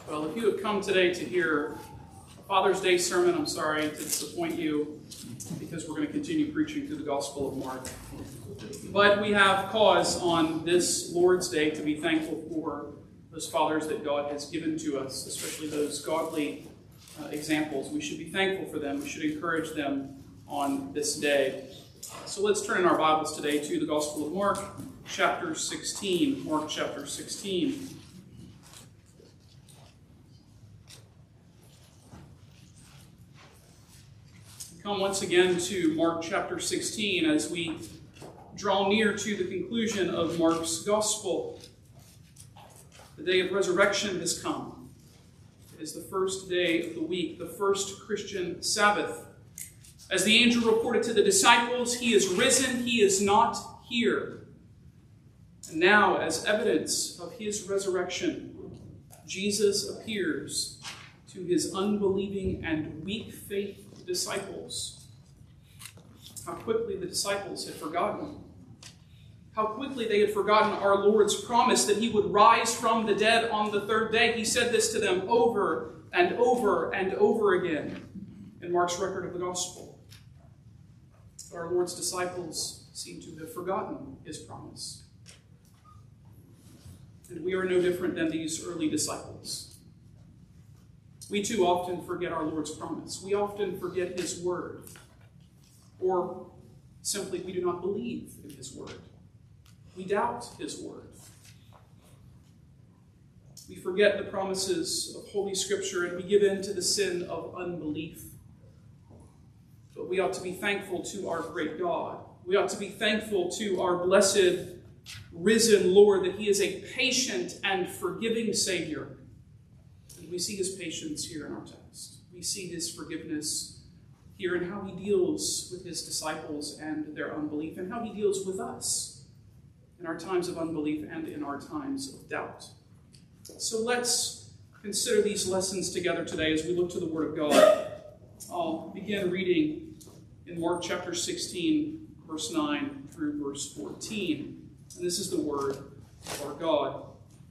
Well, if you have come today to hear a Father's Day sermon, I'm sorry to disappoint you because we're going to continue preaching through the Gospel of Mark. But we have cause on this Lord's Day to be thankful for those fathers that God has given to us, especially those godly examples. We should be thankful for them. We should encourage them on this day. So let's turn in our Bibles today to the Gospel of Mark, chapter 16. Mark chapter 16. Come once again to Mark chapter 16 as we draw near to the conclusion of Mark's Gospel. The day of resurrection has come. It is the first day of the week, the first Christian Sabbath. As the angel reported to the disciples, he is risen, he is not here. And now, as evidence of his resurrection, Jesus appears to his unbelieving and weak faith disciples. How quickly the disciples had forgotten. How quickly they had forgotten our Lord's promise that he would rise from the dead on the third day. He said this to them over and over and over again in Mark's record of the gospel. But our Lord's disciples seem to have forgotten his promise. And we are no different than these early disciples. We too often forget our Lord's promise. We often forget his word. Or simply we do not believe in his word. We doubt his word. We forget the promises of Holy Scripture and we give in to the sin of unbelief. But we ought to be thankful to our great God. We ought to be thankful to our blessed, risen Lord that he is a patient and forgiving Savior. And we see his patience here in our text. We see his forgiveness here in how he deals with his disciples and their unbelief, and how he deals with us in our times of unbelief and in our times of doubt. So let's consider these lessons together today as we look to the Word of God. I'll begin reading in Mark chapter 16, verse 9 through verse 14. And this is the word of our God.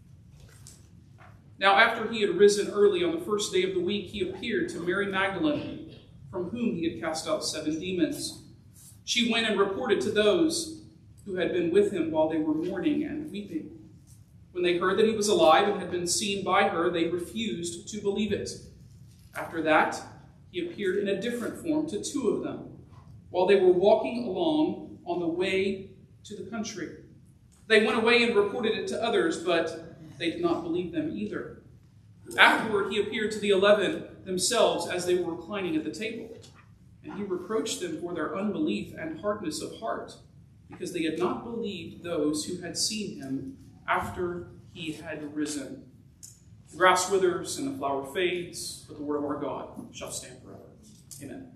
Now, after he had risen early on the first day of the week, he appeared to Mary Magdalene, from whom he had cast out 7 demons. She went and reported to those who had been with him while they were mourning and weeping. When they heard that he was alive and had been seen by her, they refused to believe it. After that, he appeared in a different form to 2 of them, while they were walking along on the way to the country. They went away and reported it to others, but they did not believe them either. Afterward, he appeared to the 11 themselves as they were reclining at the table. And he reproached them for their unbelief and hardness of heart, because they had not believed those who had seen him after he had risen. The grass withers and the flower fades, but the word of our God shall stand forever. Amen.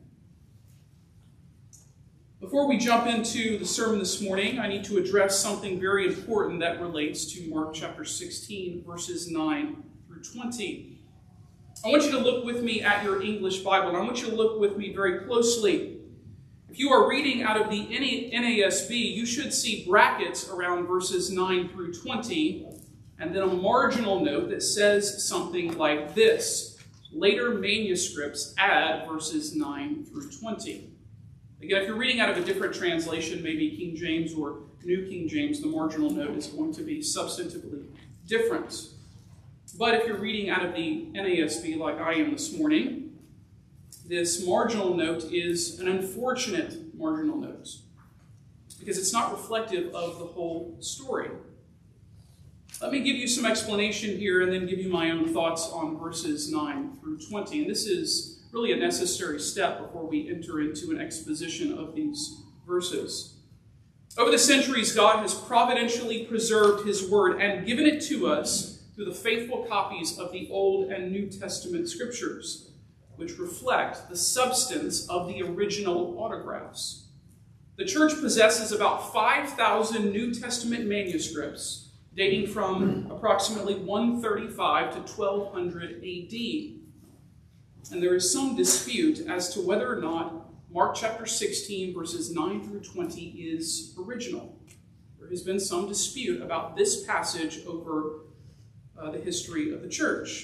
Before we jump into the sermon this morning, I need to address something very important that relates to Mark chapter 16, verses 9 through 20. I want you to look with me at your English Bible, and I want you to look with me very closely. If you are reading out of the NASB, you should see brackets around verses 9 through 20, and then a marginal note that says something like this. Later manuscripts add verses 9 through 20. Again, if you're reading out of a different translation, maybe King James or New King James, the marginal note is going to be substantively different. But if you're reading out of the NASB like I am this morning, this marginal note is an unfortunate marginal note because it's not reflective of the whole story. Let me give you some explanation here and then give you my own thoughts on verses 9 through 20. And this is really a necessary step before we enter into an exposition of these verses. Over the centuries, God has providentially preserved his word and given it to us through the faithful copies of the Old and New Testament scriptures, which reflect the substance of the original autographs. The church possesses about 5,000 New Testament manuscripts dating from approximately 135 to 1200 AD. And there is some dispute as to whether or not Mark chapter 16, verses 9 through 20 is original. There has been some dispute about this passage over the history of the church.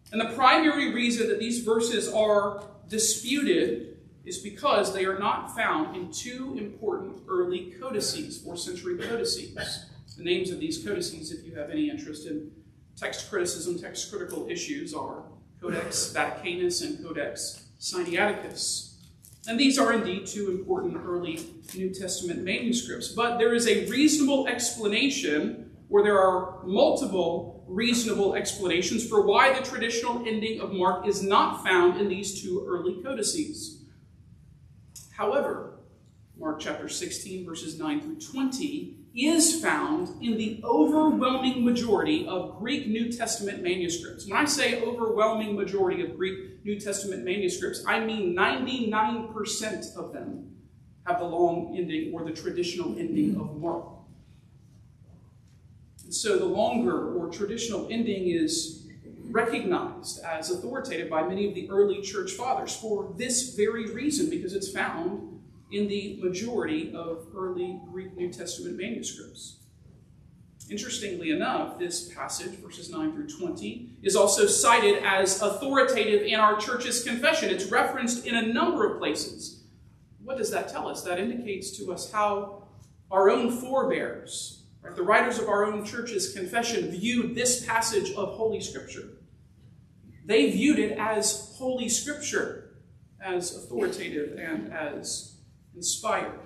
And the primary reason that these verses are disputed is because they are not found in two important early codices, 4th century codices. The names of these codices, if you have any interest in text criticism, text critical issues, are Codex Vaticanus and Codex Sinaiticus. And these are indeed two important early New Testament manuscripts. But there is a reasonable explanation, or there are multiple reasonable explanations for why the traditional ending of Mark is not found in these two early codices. However, Mark chapter 16, verses 9 through 20, is found in the overwhelming majority of Greek New Testament manuscripts. When I say overwhelming majority of Greek New Testament manuscripts, I mean 99% of them have the long ending or the traditional ending of Mark. And so the longer or traditional ending is recognized as authoritative by many of the early church fathers for this very reason, because it's found in the majority of early Greek New Testament manuscripts. Interestingly enough, this passage, verses 9 through 20, is also cited as authoritative in our church's confession. It's referenced in a number of places. What does that tell us? That indicates to us how our own forebears, the writers of our own church's confession, viewed this passage of Holy Scripture. They viewed it as Holy Scripture, as authoritative and as inspired.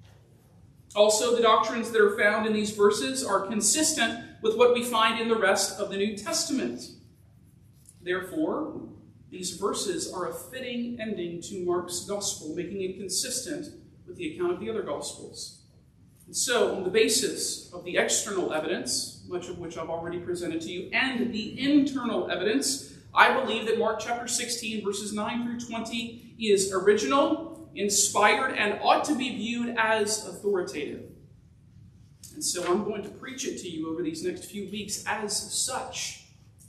Also, the doctrines that are found in these verses are consistent with what we find in the rest of the New Testament. Therefore, these verses are a fitting ending to Mark's gospel, making it consistent with the account of the other gospels. And so, on the basis of the external evidence, much of which I've already presented to you, and the internal evidence, I believe that Mark chapter 16, verses 9 through 20 is original, inspired, and ought to be viewed as authoritative. And so I'm going to preach it to you over these next few weeks as such.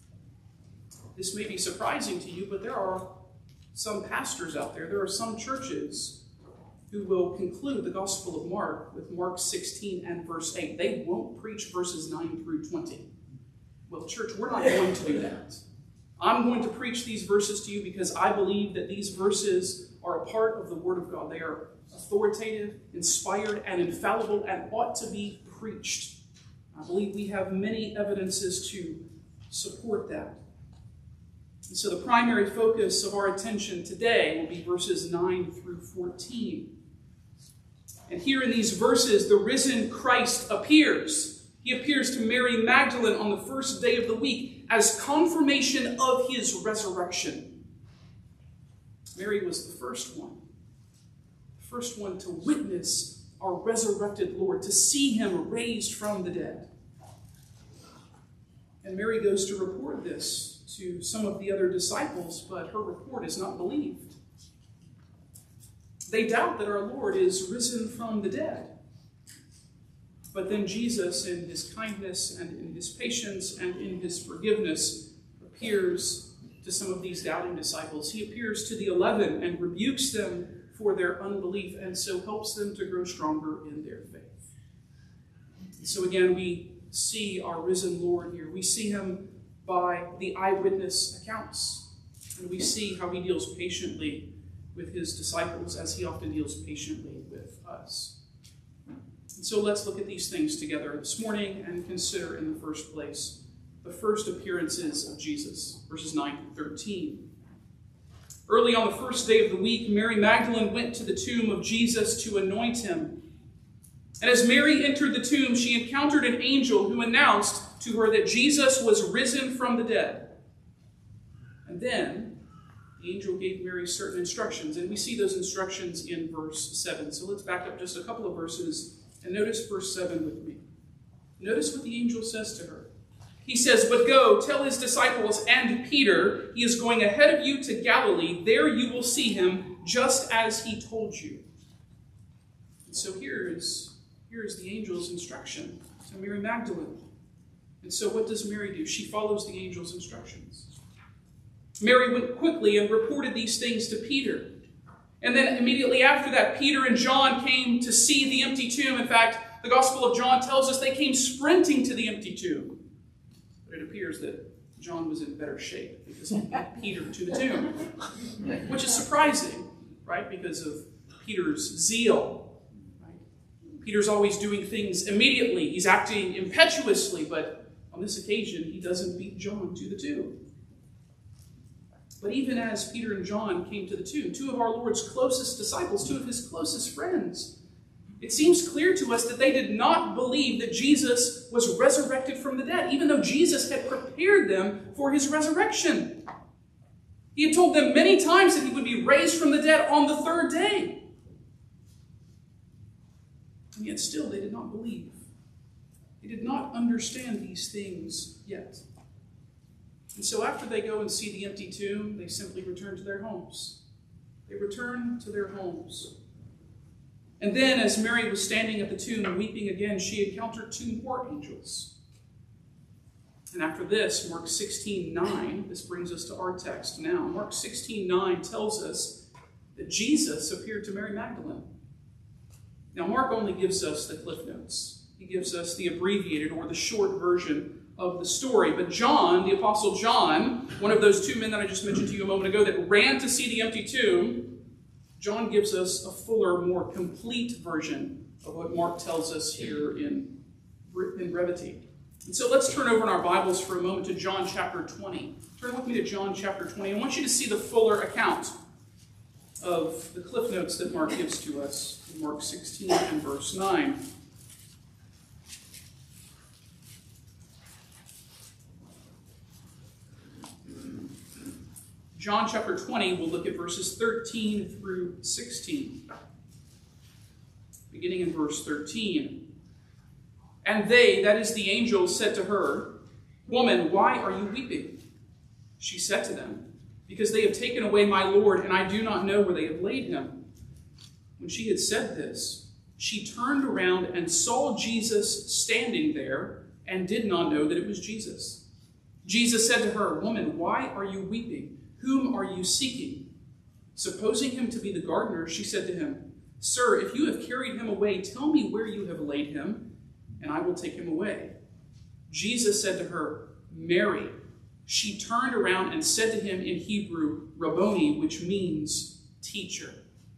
This may be surprising to you, but there are some pastors out there are some churches who will conclude the Gospel of Mark with Mark 16 and verse 8. They won't preach verses 9 through 20. Well, church, we're not going to do that. I'm going to preach these verses to you because I believe that these verses are a part of the Word of God. They are authoritative, inspired, and infallible, and ought to be preached. I believe we have many evidences to support that. And so the primary focus of our attention today will be verses 9 through 14. And here in these verses, the risen Christ appears. He appears to Mary Magdalene on the first day of the week as confirmation of his resurrection. Mary was the first one to witness our resurrected Lord, to see him raised from the dead. And Mary goes to report this to some of the other disciples, but her report is not believed. They doubt that our Lord is risen from the dead. But then Jesus, in his kindness and in his patience and in his forgiveness, appears to some of these doubting disciples. He appears to the 11 and rebukes them for their unbelief, and so helps them to grow stronger in their faith. So again, we see our risen Lord here. We see him by the eyewitness accounts, and we see how he deals patiently with his disciples as he often deals patiently with us. And so let's look at these things together this morning and consider in the first place the first appearances of Jesus, verses 9 through 13. Early on the first day of the week, Mary Magdalene went to the tomb of Jesus to anoint him. And as Mary entered the tomb, she encountered an angel who announced to her that Jesus was risen from the dead. And then the angel gave Mary certain instructions, and we see those instructions in verse 7. So let's back up just a couple of verses and notice verse 7 with me. Notice what the angel says to her. He says, "But go, tell his disciples and Peter, he is going ahead of you to Galilee. There you will see him, just as he told you." And so here is the angel's instruction to Mary Magdalene. And so what does Mary do? She follows the angel's instructions. Mary went quickly and reported these things to Peter. And then immediately after that, Peter and John came to see the empty tomb. In fact, the Gospel of John tells us they came sprinting to the empty tomb. But it appears that John was in better shape because he beat Peter to the tomb, which is surprising, right, because of Peter's zeal. Right? Peter's always doing things immediately. He's acting impetuously, but on this occasion, he doesn't beat John to the tomb. But even as Peter and John came to the tomb, two of our Lord's closest disciples, two of his closest friends, it seems clear to us that they did not believe that Jesus was resurrected from the dead, even though Jesus had prepared them for his resurrection. He had told them many times that he would be raised from the dead on the third day. And yet still they did not believe. They did not understand these things yet. And so after they go and see the empty tomb, they simply return to their homes. They return to their homes. And then, as Mary was standing at the tomb weeping again, she encountered two more angels. And after this, Mark 16:9, this brings us to our text now. Mark 16:9 tells us that Jesus appeared to Mary Magdalene. Now, Mark only gives us the Cliff Notes. He gives us the abbreviated or the short version of the story. But John, the Apostle John, one of those two men that I just mentioned to you a moment ago that ran to see the empty tomb, John gives us a fuller, more complete version of what Mark tells us here in brevity. And so let's turn over in our Bibles for a moment to John chapter 20. Turn with me to John chapter 20. I want you to see the fuller account of the Cliff Notes that Mark gives to us in Mark 16 and verse 9. John chapter 20, we'll look at verses 13 through 16. Beginning in verse 13. And they, that is the angels, said to her, Woman, why are you weeping? She said to them, Because they have taken away my Lord, and I do not know where they have laid him. When she had said this, she turned around and saw Jesus standing there, and did not know that it was Jesus. Jesus said to her, Woman, why are you weeping? Whom are you seeking? Supposing him to be the gardener, she said to him, Sir, if you have carried him away, tell me where you have laid him, and I will take him away. Jesus said to her, Mary. She turned around and said to him in Hebrew, Rabboni, which means teacher.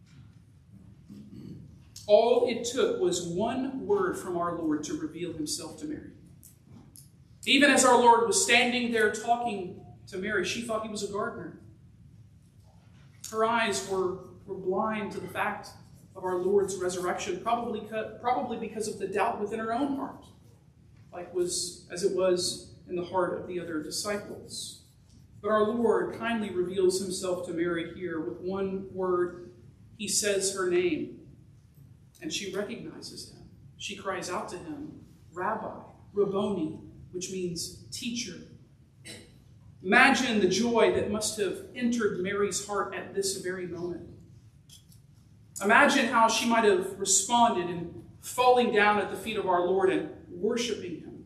All it took was one word from our Lord to reveal himself to Mary. Even as our Lord was standing there talking to Mary, she thought he was a gardener. Her eyes were blind to the fact of our Lord's resurrection, probably because of the doubt within her own heart, as it was in the heart of the other disciples. But our Lord kindly reveals himself to Mary here with one word. He says her name, and she recognizes him. She cries out to him, Rabbi, Rabboni, which means teacher. Imagine the joy that must have entered Mary's heart at this very moment. Imagine how she might have responded in falling down at the feet of our Lord and worshiping him.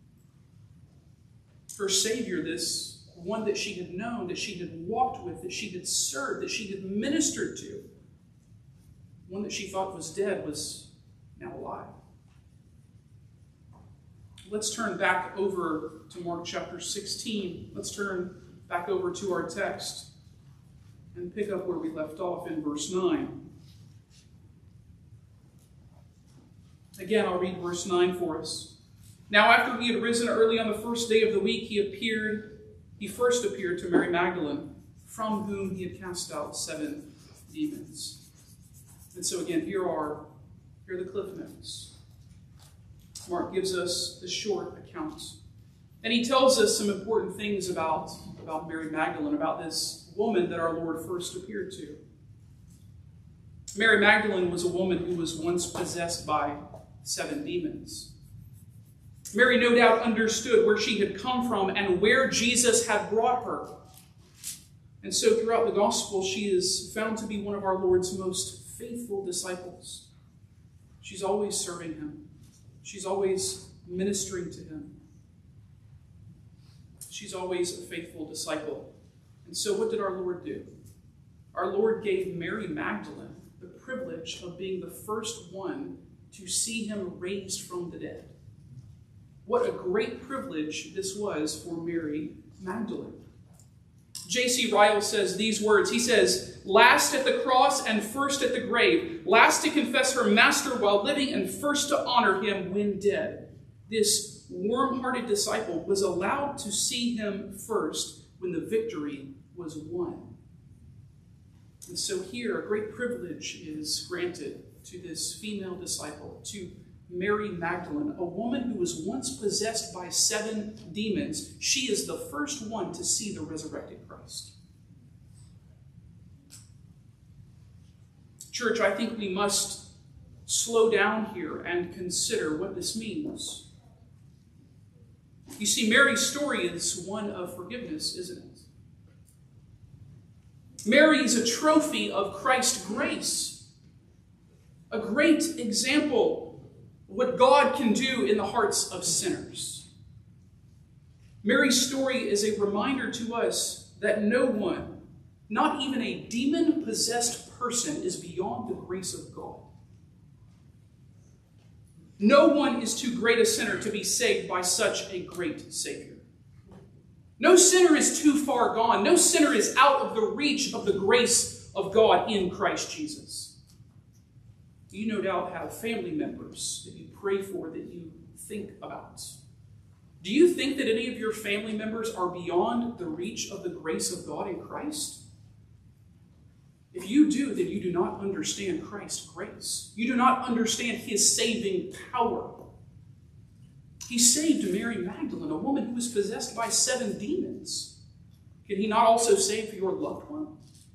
Her Savior, this one that she had known, that she had walked with, that she had served, that she had ministered to, one that she thought was dead, was now alive. Let's turn back over to Mark chapter 16. Let's turn back over to our text and pick up where we left off in verse 9. Again, I'll read verse 9 for us. Now, after he had risen early on the first day of the week, he first appeared to Mary Magdalene, from whom he had cast out 7 demons. And so again, here are the Cliff Notes. Mark gives us the short account. And he tells us some important things about Mary Magdalene, about this woman that our Lord first appeared to. Mary Magdalene was a woman who was once possessed by 7 demons. Mary no doubt understood where she had come from and where Jesus had brought her. And so throughout the gospel, she is found to be one of our Lord's most faithful disciples. She's always serving him. She's always ministering to him. She's always a faithful disciple. And so what did our Lord do? Our Lord gave Mary Magdalene the privilege of being the first one to see him raised from the dead. what a great privilege this was for Mary Magdalene. J.C. Ryle says these words. He says, "Last at the cross and first at the grave, last to confess her master while living and first to honor him when dead. This warm-hearted disciple was allowed to see him first when the victory was won." And so here, a great privilege is granted to this female disciple, to Mary Magdalene, a woman who was once possessed by 7 demons. She is the first one to see the resurrected Christ. Church, I think we must slow down here and consider what this means. You see, Mary's story is one of forgiveness, isn't it? Mary is a trophy of Christ's grace, a great example what God can do in the hearts of sinners. Mary's story is a reminder to us that no one, not even a demon-possessed person, is beyond the grace of God. No one is too great a sinner to be saved by such a great Savior. No sinner is too far gone. No sinner is out of the reach of the grace of God in Christ Jesus. You no doubt have family members that you pray for, that you think about. Do you think that any of your family members are beyond the reach of the grace of God in Christ? If you do, then you do not understand Christ's grace. You do not understand his saving power. He saved Mary Magdalene, a woman who was possessed by 7 demons. Can he not also save your loved one?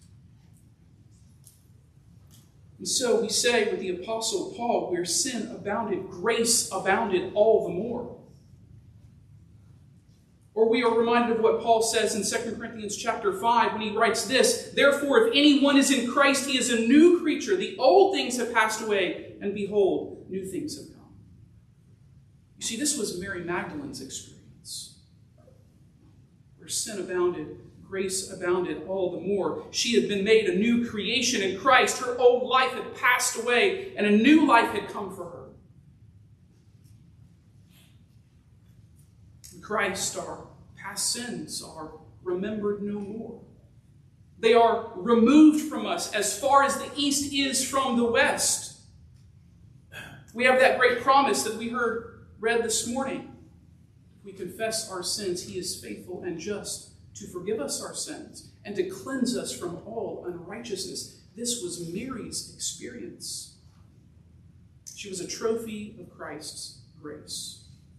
And so we say with the Apostle Paul, where sin abounded, grace abounded all the more. Or we are reminded of what Paul says in 2 Corinthians chapter 5 when he writes this, "Therefore, if anyone is in Christ, he is a new creature. The old things have passed away, and behold, new things have come." You see, this was Mary Magdalene's experience. Where sin abounded, grace abounded all the more. She had been made a new creation in Christ. Her old life had passed away, and a new life had come for her. In Christ, our past sins are remembered no more. They are removed from us as far as the east is from the west. We have that great promise that we read this morning. If we confess our sins, he is faithful and just to forgive us our sins and to cleanse us from all unrighteousness. This was Mary's experience. She was a trophy of Christ's grace.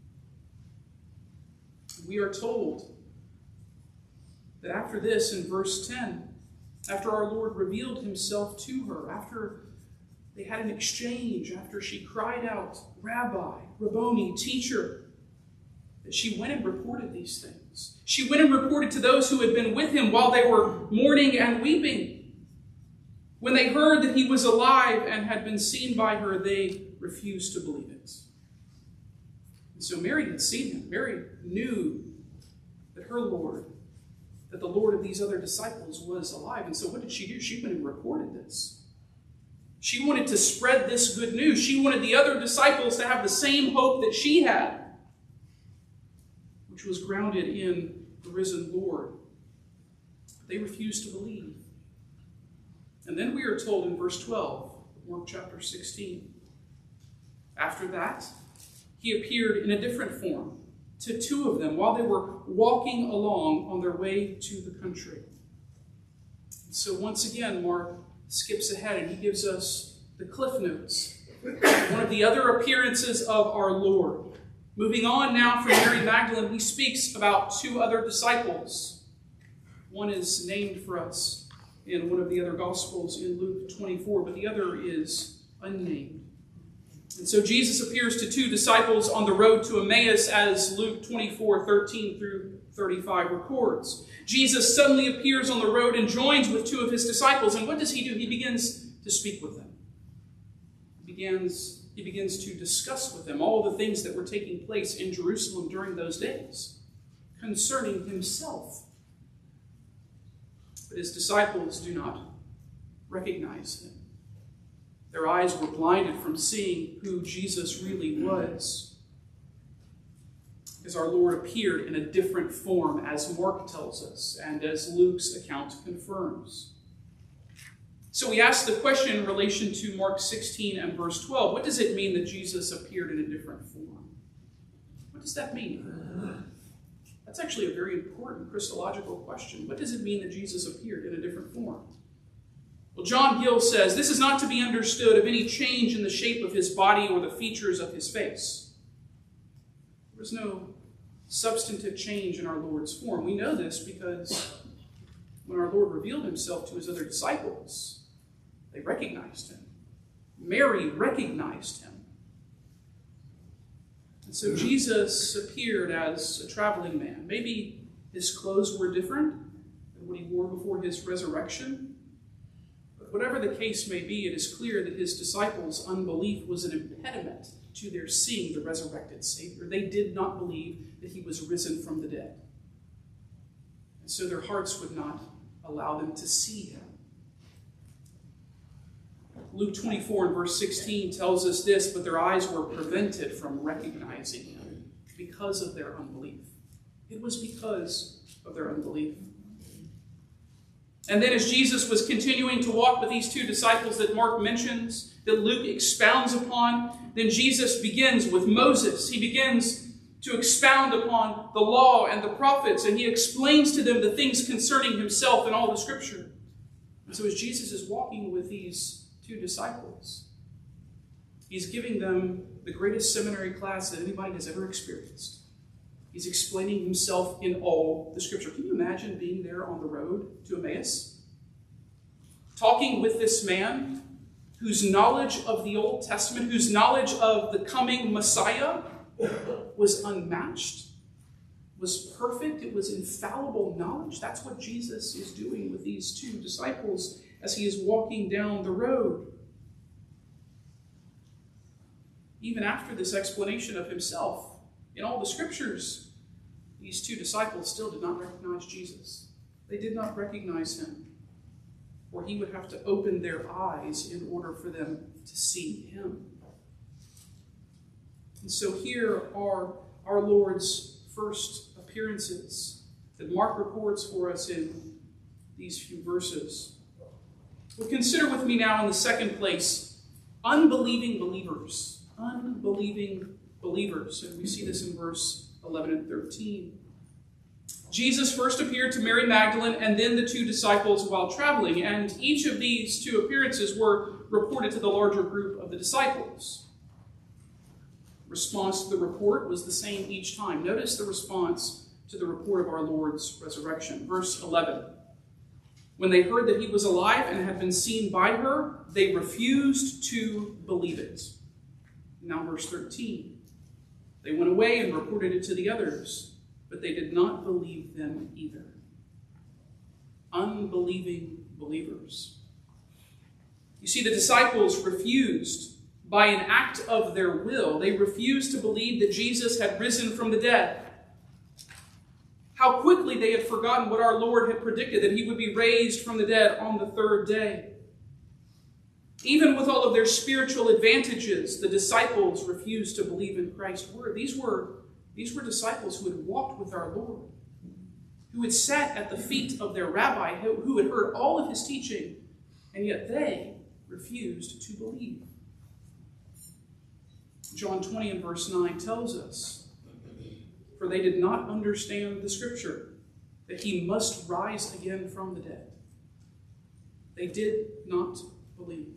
We are told that after this, in verse 10, after our Lord revealed himself to her, after they had an exchange, after she cried out, "Rabbi, Rabboni, teacher," that she went and reported these things. She went and reported to those who had been with him while they were mourning and weeping. When they heard that he was alive and had been seen by her, they refused to believe it. And so Mary had seen him. Mary knew that her Lord, that the Lord of these other disciples was alive. And so what did she do? She went and reported this. She wanted to spread this good news. She wanted the other disciples to have the same hope that she had, which was grounded in the risen Lord. They refused to believe. And then we are told in verse 12 of Mark chapter 16, after that, he appeared in a different form to 2 of them while they were walking along on their way to the country. So once again, Mark skips ahead and he gives us the cliff notes. One of the other appearances of our Lord. Moving on now from Mary Magdalene, he speaks about 2 other disciples. One is named for us in one of the other Gospels in Luke 24, but the other is unnamed. And so Jesus appears to 2 disciples on the road to Emmaus, as Luke 24:13 through 35 records. Jesus suddenly appears on the road and joins with 2 of his disciples. And what does he do? He begins to speak with them. He begins to discuss with them all the things that were taking place in Jerusalem during those days concerning himself. But his disciples do not recognize him. Their eyes were blinded from seeing who Jesus really was. as our Lord appeared in a different form, as Mark tells us, and as Luke's account confirms. So we ask the question in relation to Mark 16 and verse 12, what does it mean that Jesus appeared in a different form? What does that mean? That's actually a very important Christological question. What does it mean that Jesus appeared in a different form? Well, John Gill says, this is not to be understood of any change in the shape of his body or the features of his face. There was no substantive change in our Lord's form. We know this because when our Lord revealed himself to his other disciples, they recognized him. Mary recognized him. And so Jesus appeared as a traveling man. Maybe his clothes were different than what he wore before his resurrection. But whatever the case may be, it is clear that his disciples' unbelief was an impediment to their seeing the resurrected Savior. They did not believe that he was risen from the dead. And so their hearts would not allow them to see him. Luke 24 and verse 16 tells us this, but their eyes were prevented from recognizing him because of their unbelief. It was because of their unbelief. And then as Jesus was continuing to walk with these two disciples that Mark mentions, that Luke expounds upon, then Jesus begins with Moses. He begins to expound upon the law and the prophets, and he explains to them the things concerning himself in all the scripture. And so as Jesus is walking with these two disciples, he's giving them the greatest seminary class that anybody has ever experienced. He's explaining himself in all the scripture. Can you imagine being there on the road to Emmaus? Talking with this man whose knowledge of the Old Testament, whose knowledge of the coming Messiah was unmatched, was perfect. It was infallible knowledge. That's what Jesus is doing with these two disciples as he is walking down the road. Even after this explanation of himself in all the scriptures, these two disciples still did not recognize Jesus. They did not recognize him, for he would have to open their eyes in order for them to see him. And so here are our Lord's first appearances that Mark records for us in these few verses. Well, consider with me now in the second place, unbelieving believers. Unbelieving believers. And we see this in verse 11 and 13. Jesus first appeared to Mary Magdalene and then the two disciples while traveling, and each of these two appearances were reported to the larger group of the disciples. Response to the report was the same each time. Notice the response to the report of our Lord's resurrection. Verse 11. When they heard that he was alive and had been seen by her, they refused to believe it. Now verse 13. They went away and reported it to the others, but they did not believe them either. Unbelieving believers. You see, the disciples refused, by an act of their will, they refused to believe that Jesus had risen from the dead. How quickly they had forgotten what our Lord had predicted, that he would be raised from the dead on the third day. Even with all of their spiritual advantages, the disciples refused to believe in Christ's word. These were disciples who had walked with our Lord, who had sat at the feet of their rabbi, who had heard all of his teaching, and yet they refused to believe. John 20 and verse 9 tells us, for they did not understand the scripture, that he must rise again from the dead. They did not believe.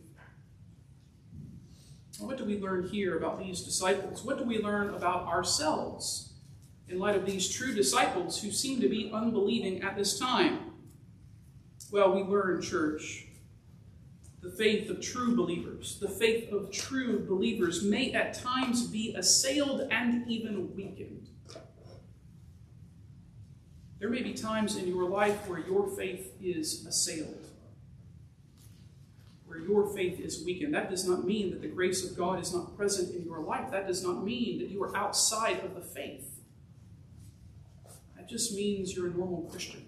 What do we learn here about these disciples? What do we learn about ourselves in light of these true disciples who seem to be unbelieving at this time? Well, we learn, church, the faith of true believers. The faith of true believers may at times be assailed and even weakened. There may be times in your life where your faith is assailed, where your faith is weakened. That does not mean that the grace of God is not present in your life. That does not mean that you are outside of the faith. That just means you're a normal Christian.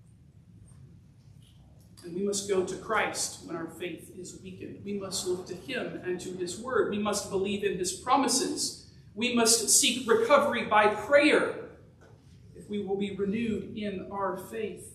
And we must go to Christ when our faith is weakened. We must look to him and to his word. We must believe in his promises We must seek recovery by prayer if we will be renewed in our faith.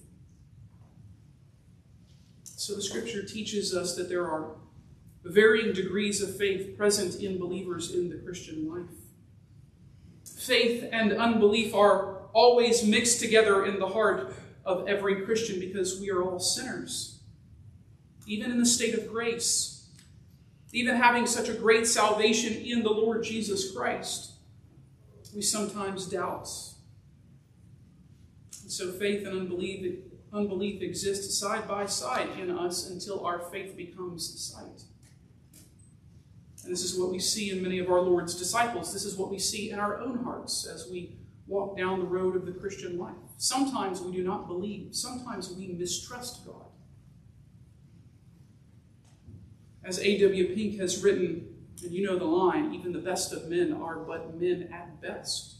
So the Scripture teaches us that there are varying degrees of faith present in believers in the Christian life. Faith and unbelief are always mixed together in the heart of every Christian because we are all sinners. Even in the state of grace, even having such a great salvation in the Lord Jesus Christ, we sometimes doubt. And so faith and unbelief exist side by side in us until our faith becomes sight. And this is what we see in many of our Lord's disciples. This is what we see in our own hearts as we walk down the road of the Christian life. Sometimes we do not believe. Sometimes we mistrust God. As A.W. Pink has written, and you know the line, even the best of men are but men at best.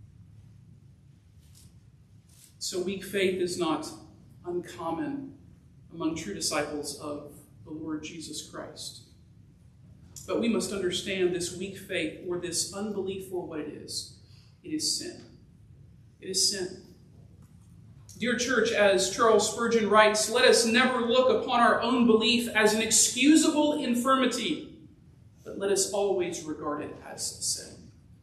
So weak faith is not uncommon among true disciples of the Lord Jesus Christ. But we must understand this weak faith or this unbelief for what it is. It is sin. It is sin. Dear church, as Charles Spurgeon writes, let us never look upon our own belief as an excusable infirmity, but let us always regard it as sin.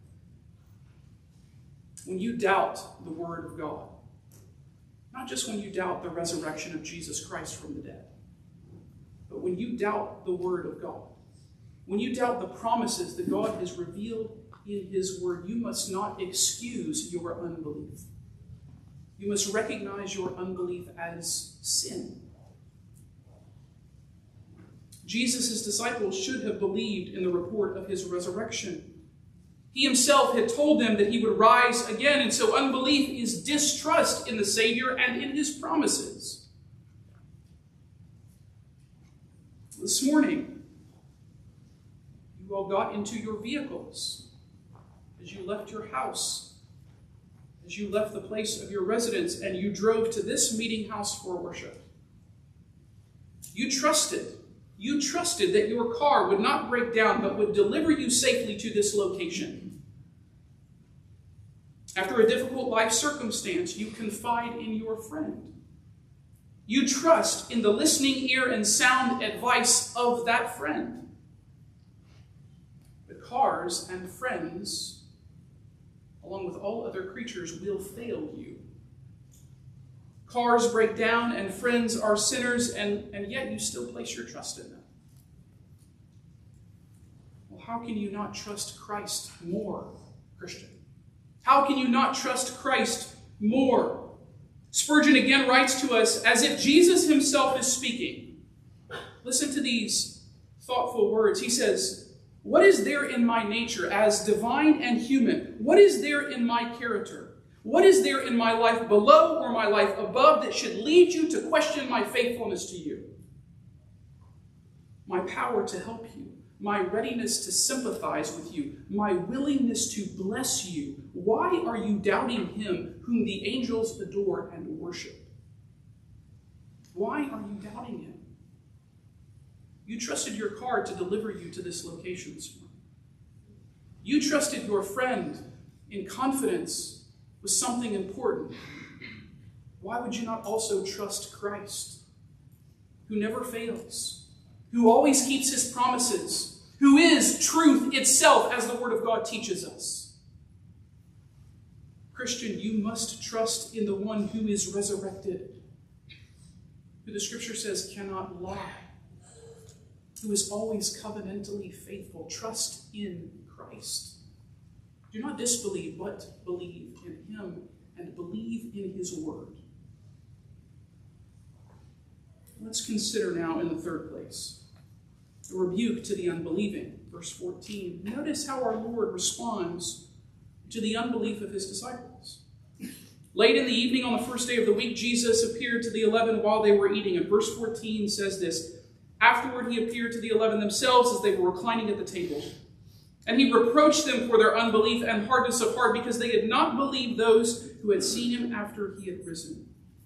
When you doubt the Word of God, not just when you doubt the resurrection of Jesus Christ from the dead, but when you doubt the Word of God, when you doubt the promises that God has revealed in His Word, you must not excuse your unbelief. You must recognize your unbelief as sin. Jesus' disciples should have believed in the report of His resurrection. He Himself had told them that He would rise again, and so unbelief is distrust in the Savior and in His promises. This morning, you all got into your vehicles as you left your house, as you left the place of your residence, and you drove to this meeting house for worship. You trusted that your car would not break down, but would deliver you safely to this location. After a difficult life circumstance, you confide in your friend. You trust in the listening ear and sound advice of that friend. Cars and friends, along with all other creatures, will fail you. Cars break down and friends are sinners, and yet you still place your trust in them. Well, how can you not trust Christ more, Christian? How can you not trust Christ more? Spurgeon again writes to us as if Jesus Himself is speaking. Listen to these thoughtful words. He says, what is there in my nature as divine and human? What is there in my character? What is there in my life below or my life above that should lead you to question my faithfulness to you? My power to help you, my readiness to sympathize with you, my willingness to bless you. Why are you doubting Him whom the angels adore and worship? Why are you doubting Him? You trusted your car to deliver you to this location this morning. You trusted your friend in confidence with something important. Why would you not also trust Christ, who never fails, who always keeps His promises, who is truth itself, as the Word of God teaches us? Christian, you must trust in the one who is resurrected, who the Scripture says cannot lie, who is always covenantally faithful. Trust in Christ. Do not disbelieve, but believe in Him and believe in His Word. Let's consider now in the third place the rebuke to the unbelieving. Verse 14. Notice how our Lord responds to the unbelief of His disciples. Late in the evening on the first day of the week, Jesus appeared to the 11 while they were eating. And verse 14 says this, afterward He appeared to the 11 themselves as they were reclining at the table. And He reproached them for their unbelief and hardness of heart because they had not believed those who had seen Him after He had risen.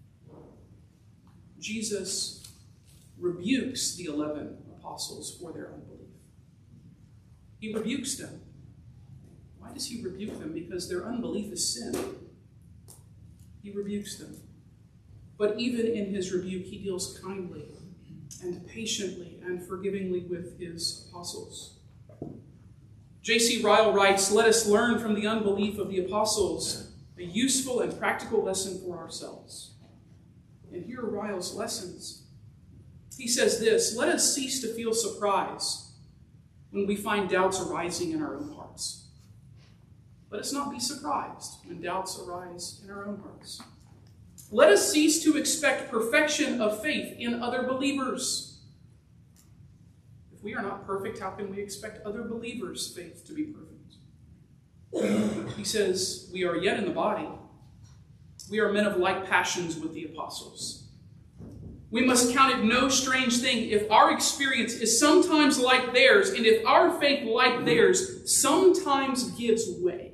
Jesus rebukes the 11 apostles for their unbelief. He rebukes them. Why does he rebuke them? Because their unbelief is sin. He rebukes them. But even in his rebuke, he deals kindly and patiently and forgivingly with his apostles. J.C. Ryle writes, "Let us learn from the unbelief of the apostles a useful and practical lesson for ourselves." And here are Ryle's lessons. He says this: "Let us cease to feel surprise when we find doubts arising in our own hearts." Let us not be surprised when doubts arise in our own hearts. Let us cease to expect perfection of faith in other believers. If we are not perfect, how can we expect other believers' faith to be perfect? He says, we are yet in the body. We are men of like passions with the apostles. We must count it no strange thing if our experience is sometimes like theirs, and if our faith, like theirs, sometimes gives way.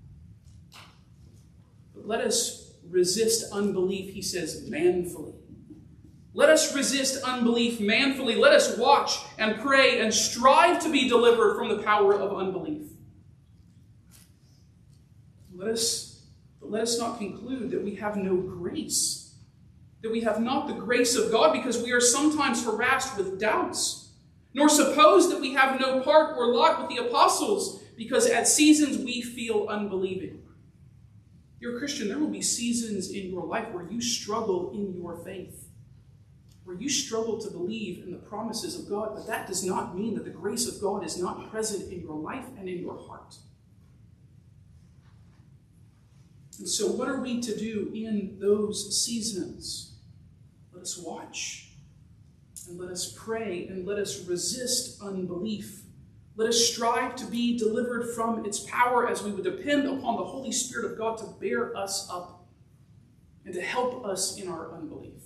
But let us resist unbelief, he says, manfully. Let us resist unbelief manfully. Let us watch and pray and strive to be delivered from the power of unbelief. Let us not conclude that we have no grace, that we have not the grace of God because we are sometimes harassed with doubts, nor suppose that we have no part or lot with the apostles because at seasons we feel unbelieving. Dear Christian, there will be seasons in your life where you struggle in your faith, where you struggle to believe in the promises of God, but that does not mean that the grace of God is not present in your life and in your heart. And so what are we to do in those seasons? Let us watch, and let us pray, and let us resist unbelief. Let us strive to be delivered from its power as we would depend upon the Holy Spirit of God to bear us up and to help us in our unbelief.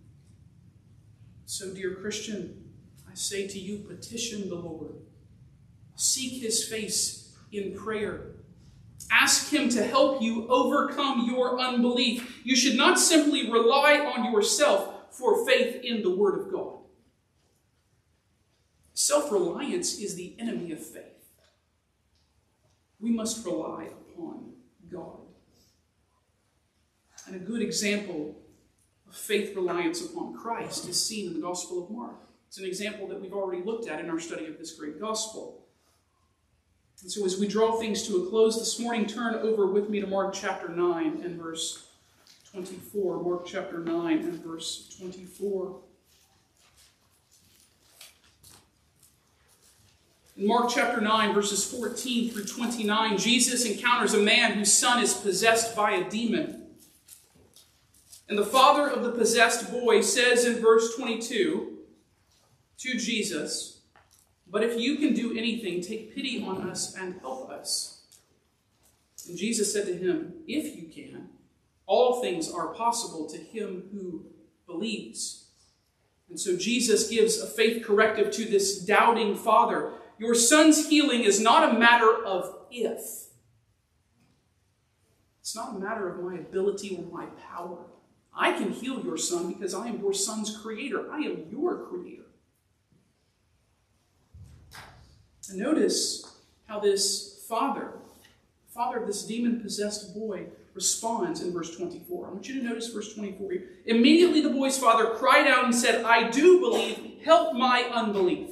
So, dear Christian, I say to you, petition the Lord. Seek his face in prayer. Ask him to help you overcome your unbelief. You should not simply rely on yourself for faith in the Word of God. Self-reliance is the enemy of faith. We must rely upon God. And a good example of faith reliance upon Christ is seen in the Gospel of Mark. It's an example that we've already looked at in our study of this great gospel. And so as we draw things to a close this morning, turn over with me to Mark chapter 9 and verse 24. Mark chapter 9 and verse 24. In Mark chapter 9, verses 14 through 29, Jesus encounters a man whose son is possessed by a demon. And the father of the possessed boy says in verse 22 to Jesus, "But if you can do anything, take pity on us and help us." And Jesus said to him, "If you can, all things are possible to him who believes." And so Jesus gives a faith corrective to this doubting father. Your son's healing is not a matter of if. It's not a matter of my ability or my power. I can heal your son because I am your son's creator. I am your creator. And notice how this father of this demon-possessed boy, responds in verse 24. I want you to notice verse 24 here. Immediately the boy's father cried out and said, "I do believe, help my unbelief."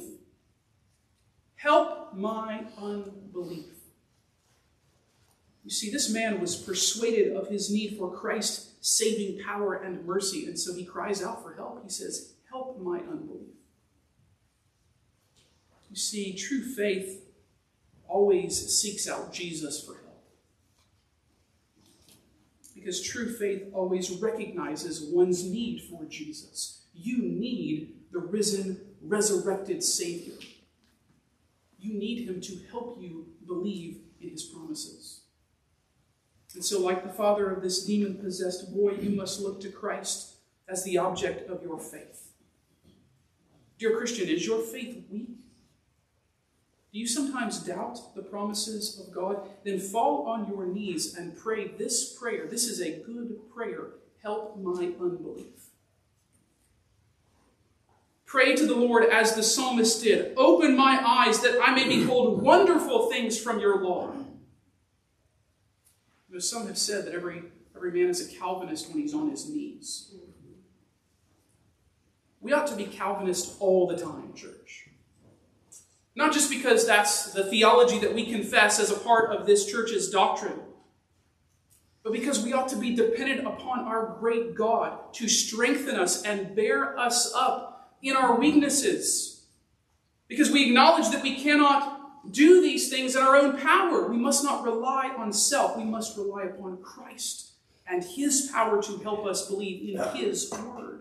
Help my unbelief. You see, this man was persuaded of his need for Christ's saving power and mercy, and so he cries out for help. He says, "Help my unbelief." You see, true faith always seeks out Jesus for help. Because true faith always recognizes one's need for Jesus. You need the risen, resurrected Savior. You need him to help you believe in his promises. And so, like the father of this demon-possessed boy, you must look to Christ as the object of your faith. Dear Christian, is your faith weak? Do you sometimes doubt the promises of God? Then fall on your knees and pray this prayer. This is a good prayer. Help my unbelief. Pray to the Lord as the psalmist did. Open my eyes that I may behold wonderful things from your law. some have said that every man is a Calvinist when he's on his knees. We ought to be Calvinist all the time, church. Not just because that's the theology that we confess as a part of this church's doctrine, but because we ought to be dependent upon our great God to strengthen us and bear us up in our weaknesses. Because we acknowledge that we cannot do these things in our own power. We must not rely on self. We must rely upon Christ and His power to help us believe in His word.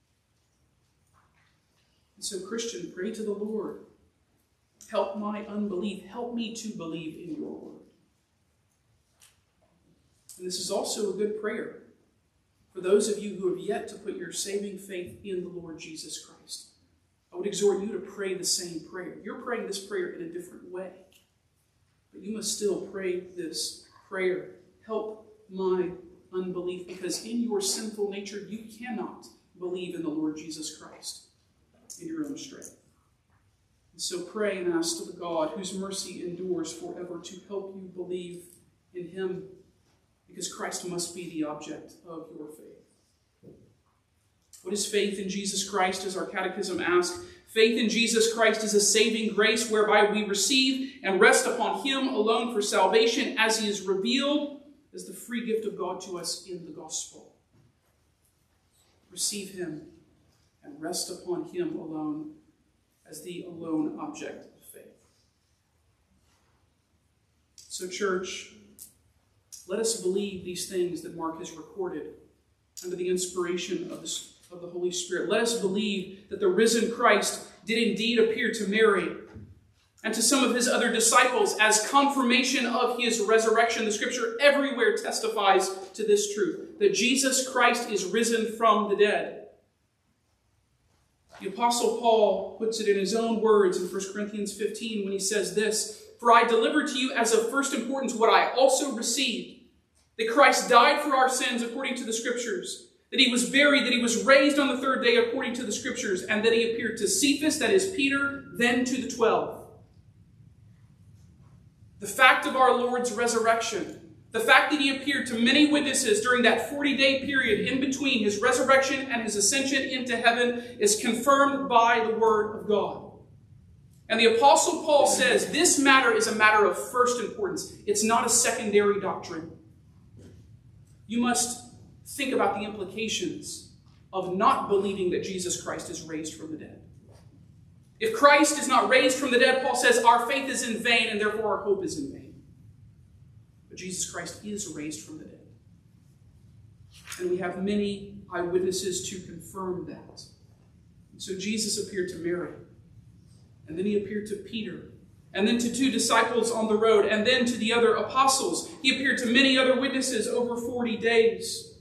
And so, Christian, pray to the Lord. Help my unbelief. Help me to believe in your word. And this is also a good prayer for those of you who have yet to put your saving faith in the Lord Jesus Christ. I would exhort you to pray the same prayer. You're praying this prayer in a different way, but you must still pray this prayer. Help my unbelief, because in your sinful nature you cannot believe in the Lord Jesus Christ in your own strength. And so pray and ask to the God whose mercy endures forever to help you believe in Him, because Christ must be the object of your faith. What is faith in Jesus Christ, as our catechism asks? Faith in Jesus Christ is a saving grace whereby we receive and rest upon Him alone for salvation, as He is revealed as the free gift of God to us in the gospel. Receive Him and rest upon Him alone as the alone object of faith. So, church, let us believe these things that Mark has recorded under the inspiration of the Holy Spirit. Let us believe that the risen Christ did indeed appear to Mary and to some of His other disciples as confirmation of His resurrection. The Scripture everywhere testifies to this truth, that Jesus Christ is risen from the dead. The Apostle Paul puts it in his own words in 1 Corinthians 15 when he says this, "For I delivered to you as of first importance what I also received, that Christ died for our sins according to the Scriptures, that He was buried, that He was raised on the third day according to the Scriptures, and that He appeared to Cephas," that is Peter, "then to the 12. The fact of our Lord's resurrection, the fact that He appeared to many witnesses during that 40-day period in between His resurrection and His ascension into heaven, is confirmed by the Word of God. And the Apostle Paul says this matter is a matter of first importance. It's not a secondary doctrine. You must think about the implications of not believing that Jesus Christ is raised from the dead. If Christ is not raised from the dead, Paul says our faith is in vain and therefore our hope is in vain. But Jesus Christ is raised from the dead. And we have many eyewitnesses to confirm that. And so Jesus appeared to Mary, and then He appeared to Peter, and then to 2 disciples on the road, and then to the other apostles. He appeared to many other witnesses over 40 days.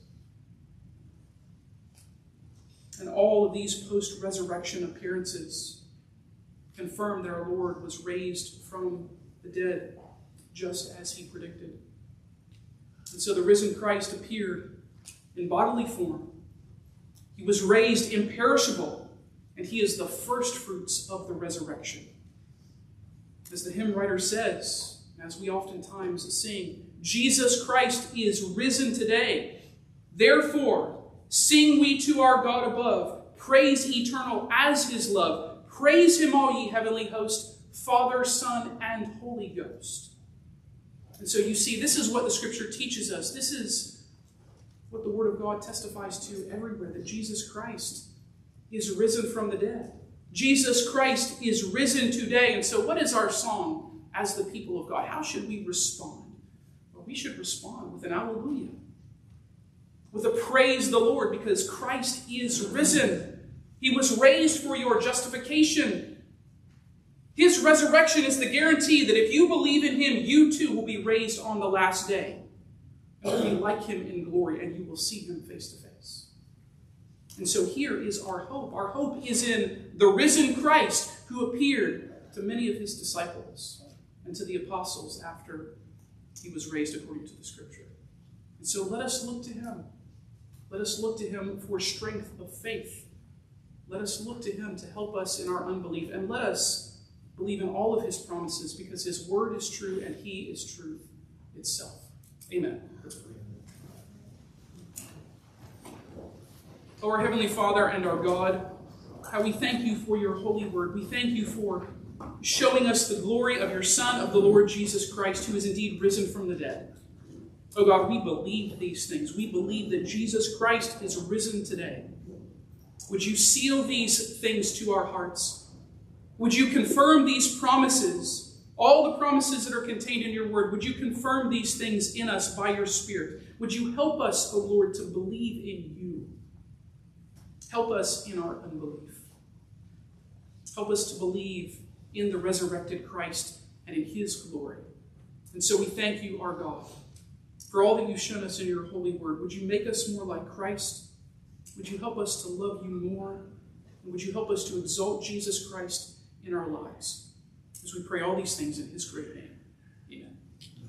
And all of these post-resurrection appearances confirm that our Lord was raised from the dead, just as He predicted. And so the risen Christ appeared in bodily form. He was raised imperishable, and He is the first fruits of the resurrection. As the hymn writer says, as we oftentimes sing, Jesus Christ is risen today. Therefore, sing we to our God above, praise eternal as His love. Praise Him, all ye heavenly hosts, Father, Son, and Holy Ghost. And so you see, this is what the Scripture teaches us. This is what the Word of God testifies to everywhere, that Jesus Christ is risen from the dead. Jesus Christ is risen today. And so what is our song as the people of God? How should we respond? Well, we should respond with an hallelujah, with a praise the Lord, because Christ is risen. He was raised for your justification. His resurrection is the guarantee that if you believe in Him, you too will be raised on the last day. You will be like Him in glory, and you will see Him face to face. And so here is our hope. Our hope is in the risen Christ who appeared to many of His disciples and to the apostles after He was raised according to the Scripture. And so let us look to Him. Let us look to Him for strength of faith. Let us look to Him to help us in our unbelief. And let us believe in all of His promises, because His word is true and He is truth itself. Amen. Oh, our Heavenly Father and our God, how we thank you for your holy word. We thank you for showing us the glory of your Son, of the Lord Jesus Christ, who is indeed risen from the dead. Oh God, we believe these things. We believe that Jesus Christ is risen today. Would you seal these things to our hearts? Would you confirm these promises, all the promises that are contained in your word? Would you confirm these things in us by your Spirit? Would you help us, O Lord, to believe in you? Help us in our unbelief. Help us to believe in the resurrected Christ and in his glory. And so we thank you, our God, for all that you've shown us in your holy word. Would you make us more like Christ? Would you help us to love you more? And would you help us to exalt Jesus Christ in our lives? As we pray all these things in his great name.